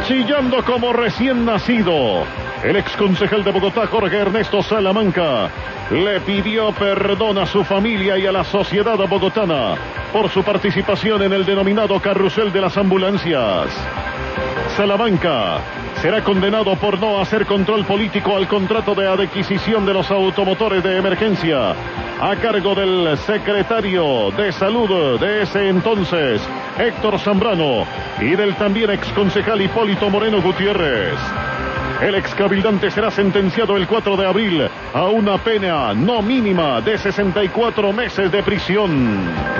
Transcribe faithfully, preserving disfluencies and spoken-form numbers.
chillando como recién nacido. El exconcejal de Bogotá, Jorge Ernesto Salamanca, le pidió perdón a su familia y a la sociedad bogotana por su participación en el denominado carrusel de las ambulancias. Salamanca será condenado por no hacer control político al contrato de adquisición de los automotores de emergencia a cargo del secretario de Salud de ese entonces, Héctor Zambrano, y del también exconcejal Hipólito Moreno Gutiérrez. El excabildante será sentenciado el cuatro de abril a una pena no mínima de sesenta y cuatro meses de prisión.